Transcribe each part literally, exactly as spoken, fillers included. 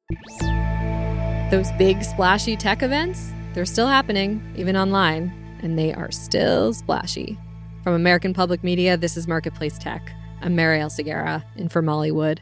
Those big splashy tech events, they're still happening, even online, and they are still splashy. From American Public Media, this is Marketplace Tech. I'm Marielle Segarra, in for Molly Wood.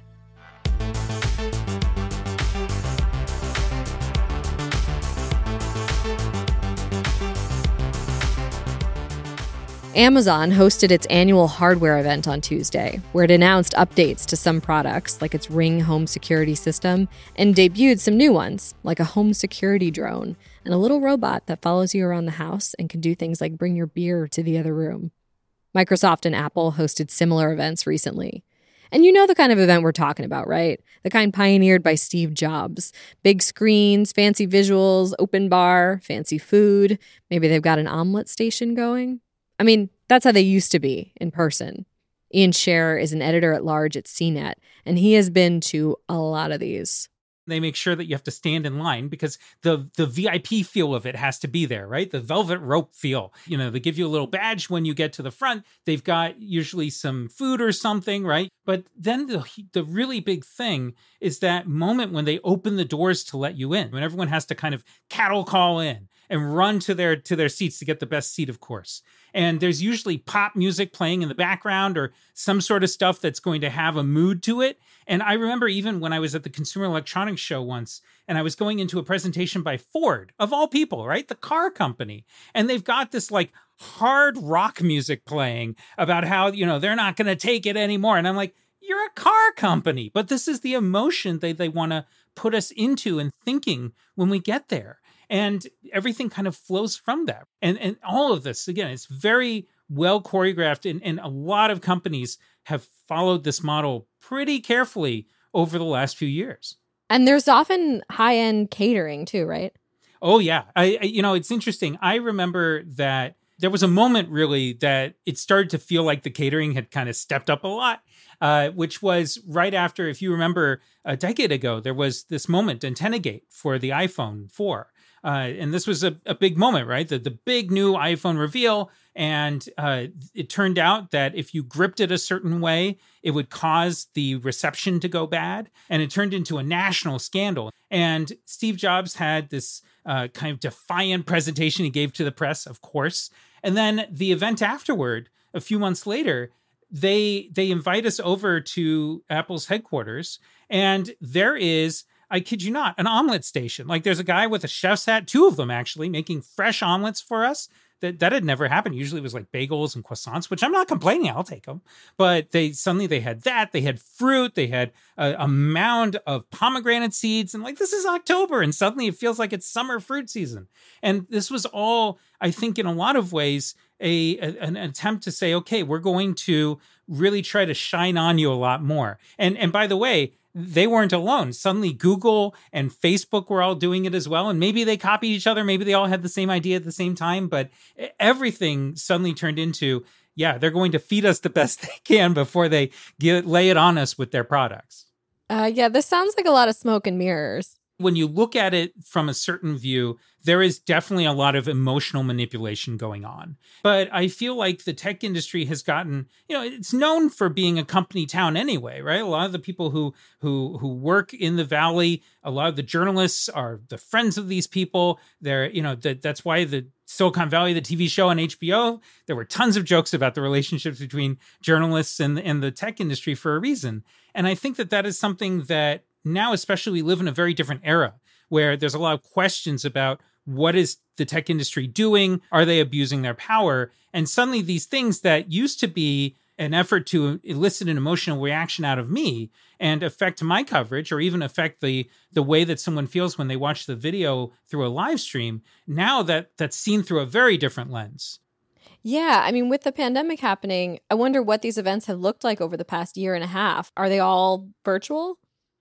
Amazon hosted its annual hardware event on Tuesday, where it announced updates to some products, like its Ring home security system, and debuted some new ones, like a home security drone and a little robot that follows you around the house and can do things like bring your beer to the other room. Microsoft and Apple hosted similar events recently. And you know the kind of event we're talking about, right? The kind pioneered by Steve Jobs. Big screens, fancy visuals, open bar, fancy food. Maybe they've got an omelet station going. I mean, that's how they used to be in person. Ian Scher is an editor-at-large at C net, and he has been to a lot of these. They make sure that you have to stand in line because the the V I P feel of it has to be there, right? The velvet rope feel. You know, they give you a little badge when you get to the front. They've got usually some food or something, right? But then the the really big thing is that moment when they open the doors to let you in, when everyone has to kind of cattle call in and run to their to their seats to get the best seat, of course. And there's usually pop music playing in the background or some sort of stuff that's going to have a mood to it. And I remember even when I was at the Consumer Electronics Show once, and I was going into a presentation by Ford, of all people, right? The car company. And they've got this like hard rock music playing about how, you know, they're not going to take it anymore. And I'm like, you're a car company. But this is the emotion that they want to put us into and thinking when we get there. And everything kind of flows from that. And and all of this, again, it's very well choreographed. And, and a lot of companies have followed this model pretty carefully over the last few years. And there's often high-end catering too, right? Oh, yeah. I, I you know, it's interesting. I remember that there was a moment really that it started to feel like the catering had kind of stepped up a lot, uh, which was right after, if you remember, a decade ago, there was this moment, AntennaGate, for the iPhone four. Uh, and this was a, a big moment, right? The, the big new iPhone reveal. And uh, it turned out that if you gripped it a certain way, it would cause the reception to go bad. And it turned into a national scandal. And Steve Jobs had this uh, kind of defiant presentation he gave to the press, of course. And then the event afterward, a few months later, they they invite us over to Apple's headquarters. And there is, I kid you not, an omelet station. Like there's a guy with a chef's hat, two of them actually, making fresh omelets for us. That that had never happened. Usually it was like bagels and croissants, which I'm not complaining. I'll take them. But they suddenly they had that. They had fruit. They had a, a mound of pomegranate seeds. And like, this is October. And suddenly it feels like it's summer fruit season. And this was all, I think, in a lot of ways, a, a an attempt to say, okay, we're going to really try to shine on you a lot more. And and by the way, they weren't alone. Suddenly Google and Facebook were all doing it as well. And maybe they copied each other. Maybe they all had the same idea at the same time. But everything suddenly turned into, yeah, they're going to feed us the best they can before they get, lay it on us with their products. Uh, yeah, this sounds like a lot of smoke and mirrors. When you look at it from a certain view, there is definitely a lot of emotional manipulation going on. But I feel like the tech industry has gotten, you know, it's known for being a company town anyway, right? A lot of the people who who who work in the Valley, a lot of the journalists are the friends of these people. They're, you know, that that's why the Silicon Valley, the T V show on H B O, there were tons of jokes about the relationships between journalists and, and the tech industry for a reason. And I think that that is something that now, especially, we live in a very different era where there's a lot of questions about what is the tech industry doing? Are they abusing their power? And suddenly these things that used to be an effort to elicit an emotional reaction out of me and affect my coverage or even affect the the way that someone feels when they watch the video through a live stream, now that that's seen through a very different lens. Yeah, I mean, with the pandemic happening, I wonder what these events have looked like over the past year and a half. Are they all virtual?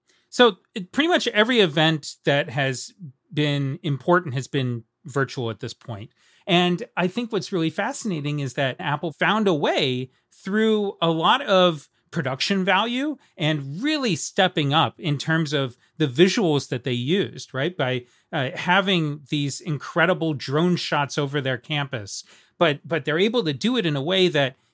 So it, pretty much every event that has been important has been virtual at this point. And I think what's really fascinating is that Apple found a way through a lot of production value and really stepping up in terms of the visuals that they used, right? By uh, having these incredible drone shots over their campus. But but they're able to do it in a way that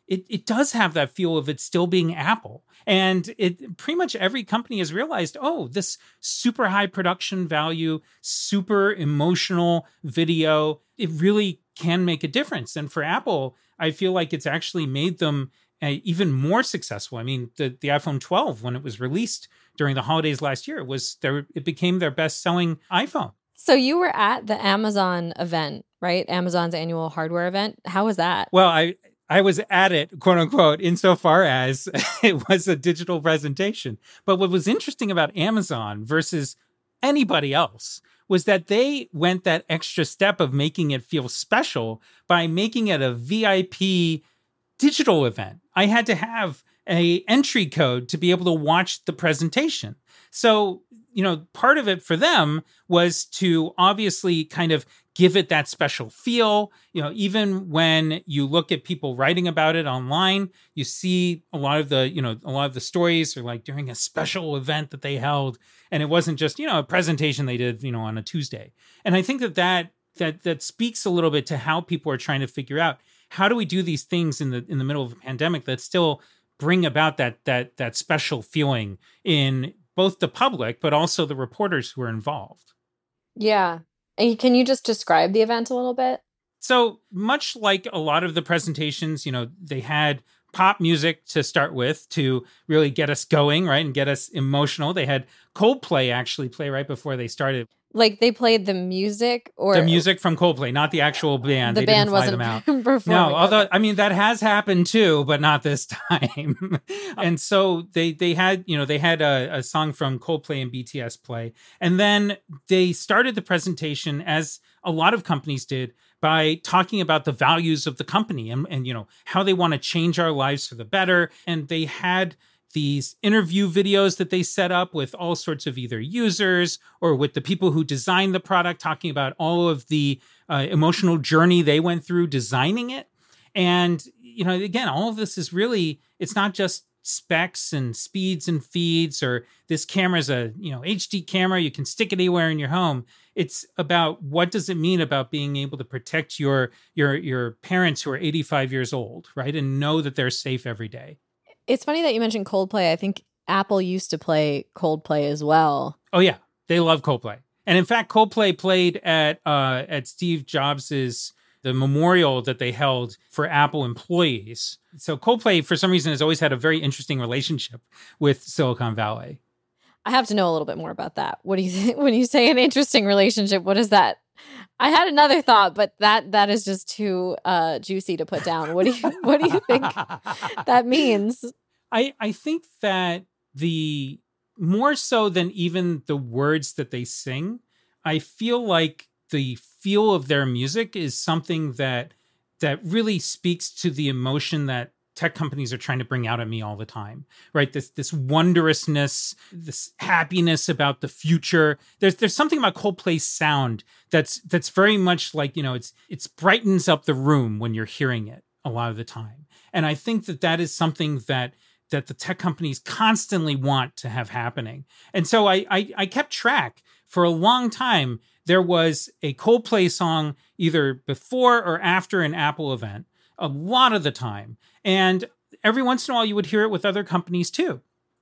it, it does have that feel of it still being Apple. And it pretty much every company has realized, oh, this super high production value, super emotional video, it really can make a difference. And for Apple, I feel like it's actually made them uh, even more successful. I mean, the, the iPhone twelve, when it was released during the holidays last year, it was their, it became their best-selling iPhone. So you were at the Amazon event, right? Amazon's annual hardware event. How was that? Well, I I was at it, quote unquote, insofar as it was a digital presentation. But what was interesting about Amazon versus anybody else was that they went that extra step of making it feel special by making it a V I P digital event. I had to have a entry code to be able to watch the presentation. So, you know, part of it for them was to obviously kind of give it that special feel. You know, even when you look at people writing about it online, you see a lot of the, you know, a lot of the stories are like during a special event that they held. And it wasn't just, you know, a presentation they did, you know, on a Tuesday. And I think that that, that, that speaks a little bit to how people are trying to figure out, how do we do these things in the, in the middle of a pandemic that still bring about that, that, that special feeling in both the public, but also the reporters who are involved. Yeah. And can you just describe the event a little bit? So much like a lot of the presentations, you know, they had pop music to start with to really get us going, right? And get us emotional. They had Coldplay actually play right before they started. Like they played the music or the music from Coldplay, not the actual band. The they band didn't fly wasn't them out. performing. No, although I mean that has happened too, but not this time. And so they they had, you know, they had a, a song from Coldplay and B T S play. And then they started the presentation, as a lot of companies did, by talking about the values of the company and, and you know, how they want to change our lives for the better. And they had these interview videos that they set up with all sorts of either users or with the people who designed the product, talking about all of the uh, emotional journey they went through designing it. And, you know, again, all of this is really, it's not just specs and speeds and feeds, or this camera's a, you know, H D camera, you can stick it anywhere in your home. It's about what does it mean about being able to protect your, your, your parents who are eighty-five years old, right? And know that they're safe every day. It's funny that you mentioned Coldplay. I think Apple used to play Coldplay as well. Oh, yeah. They love Coldplay. And in fact, Coldplay played at uh, at Steve Jobs's, the memorial that they held for Apple employees. So Coldplay, for some reason, has always had a very interesting relationship with Silicon Valley. I have to know a little bit more about that. What do you think when you say an interesting relationship? What is that? I had another thought, but that that is just too uh, juicy to put down. What do you what do you think that means? I I think that the more so than even the words that they sing, I feel like the feel of their music is something that that really speaks to the emotion that tech companies are trying to bring out at me all the time, right? This this wondrousness, this happiness about the future. There's there's something about Coldplay's sound that's that's very much like, you know, it's it's brightens up the room when you're hearing it a lot of the time. And I think that that is something that that the tech companies constantly want to have happening. And so I I, I kept track for a long time. There was a Coldplay song either before or after an Apple event, a lot of the time. And every once in a while you would hear it with other companies too.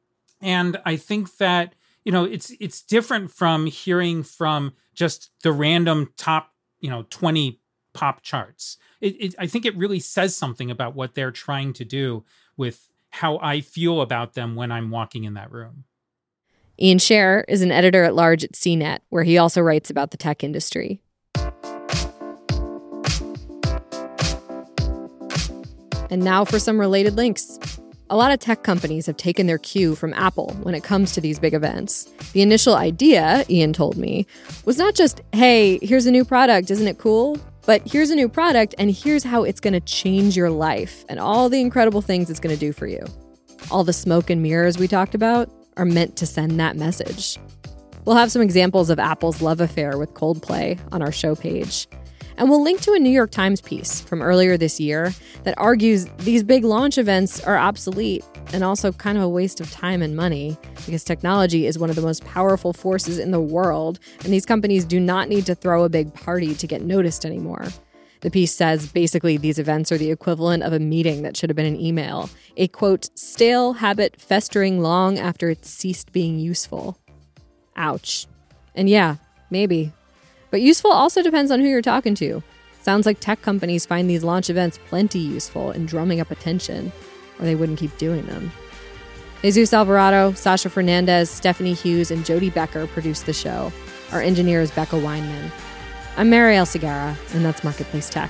And I think that, you know, it's it's different from hearing from just the random top, you know, twenty pop charts. It, it, I think it really says something about what they're trying to do with how I feel about them when I'm walking in that room. Ian Sherr is an editor at large at C net, where he also writes about the tech industry. And now for some related links. A lot of tech companies have taken their cue from Apple when it comes to these big events. The initial idea, Ian told me, was not just, hey, here's a new product, isn't it cool? But here's a new product, and here's how it's going to change your life and all the incredible things it's going to do for you. All the smoke and mirrors we talked about are meant to send that message. We'll have some examples of Apple's love affair with Coldplay on our show page. And we'll link to a New York Times piece from earlier this year that argues these big launch events are obsolete and also kind of a waste of time and money because technology is one of the most powerful forces in the world, and these companies do not need to throw a big party to get noticed anymore. The piece says basically these events are the equivalent of a meeting that should have been an email. A, quote, stale habit festering long after it ceased being useful. Ouch. And yeah, maybe. But useful also depends on who you're talking to. Sounds like tech companies find these launch events plenty useful in drumming up attention, or they wouldn't keep doing them. Jesus Alvarado, Sasha Fernandez, Stephanie Hughes, and Jody Becker produced the show. Our engineer is Becca Weinman. I'm Marielle Segarra, and that's Marketplace Tech.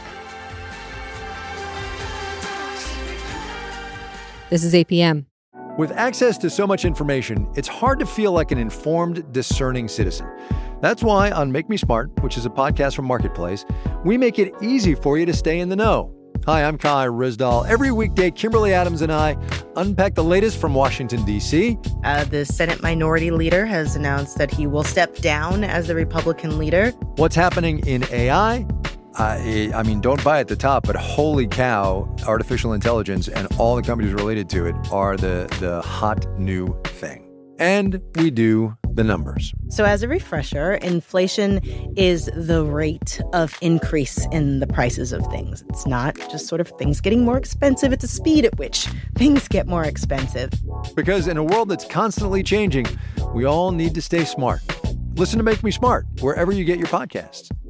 This is A P M. With access to so much information, it's hard to feel like an informed, discerning citizen. That's why on Make Me Smart, which is a podcast from Marketplace, we make it easy for you to stay in the know. Hi, I'm Kai Ryssdal. Every weekday, Kimberly Adams and I unpack the latest from Washington, D C. Uh, the Senate Minority Leader has announced that he will step down as the Republican leader. What's happening in A I? I, I mean, don't buy at the top, but holy cow, artificial intelligence and all the companies related to it are the, the hot new thing. And we do the numbers. So as a refresher, inflation is the rate of increase in the prices of things. It's not just sort of things getting more expensive. It's a speed at which things get more expensive. Because in a world that's constantly changing, we all need to stay smart. Listen to Make Me Smart wherever you get your podcasts.